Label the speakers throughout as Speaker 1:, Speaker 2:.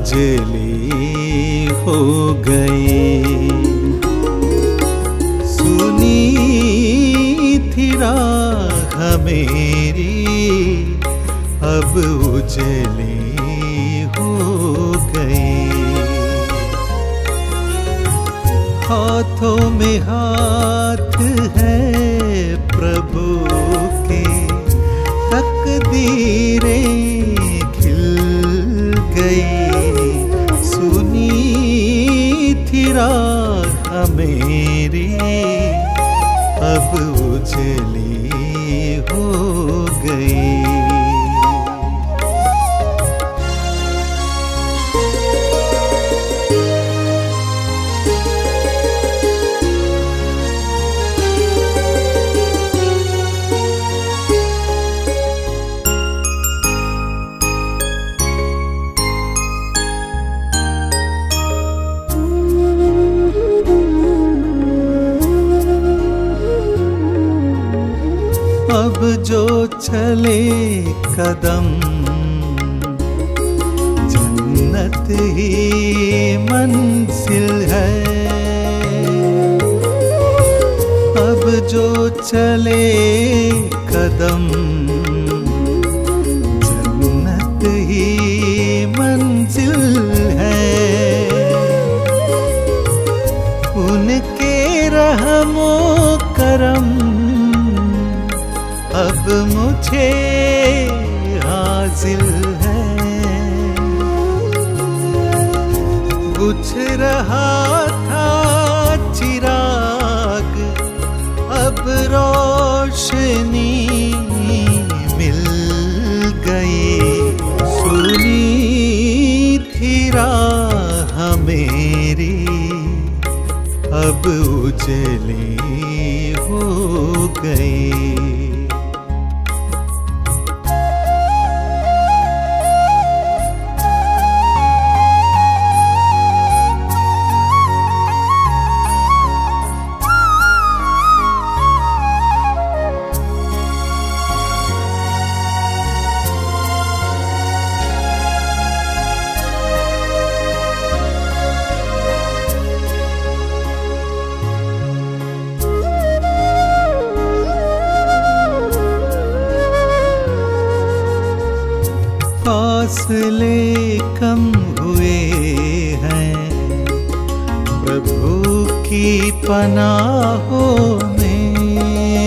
Speaker 1: उजली हो गई। सुनी थी राह मेरी अब उजली हो गई। हाथों में हाथ है प्रभु के, तकदीरें खिल गई। सुनी थी राह मेरी अब उजली हो गई। अब जो चले कदम जन्नत ही मंजिल है। अब जो चले कदम जन्नत ही मंजिल है। उनके रहमो करम अब मुझे हासिल है। बुझ रहा था चिराग अब रोशनी मिल गई। सुनी थी राह मेरी अब उजली हो गई। फासले कम हुए हैं प्रभु की पनाहों में।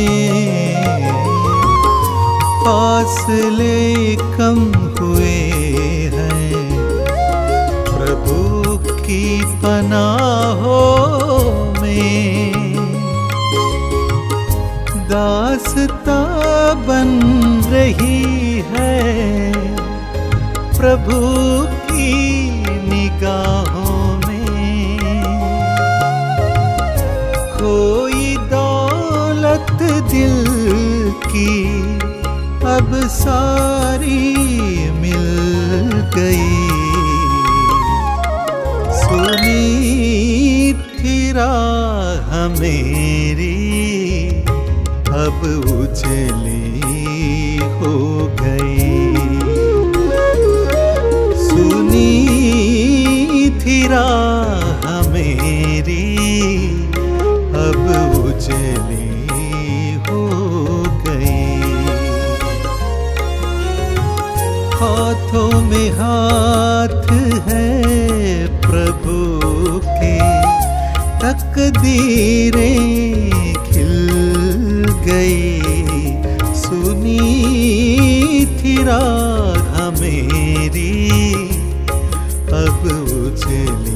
Speaker 1: फासले कम हुए हैं प्रभु की पनाहों में। दास्तां बन रही है प्रभु की निगाहों में। कोई दौलत दिल की अब सारी मिल गई। सुनी थी राह मेरी अब उजली हो गई। सुनी थी राह मेरी अब उजली हो गई। हाथों में हाथ है प्रभु के, तकदीरें खिल गई। सुनी थी राह मेरी अब उजली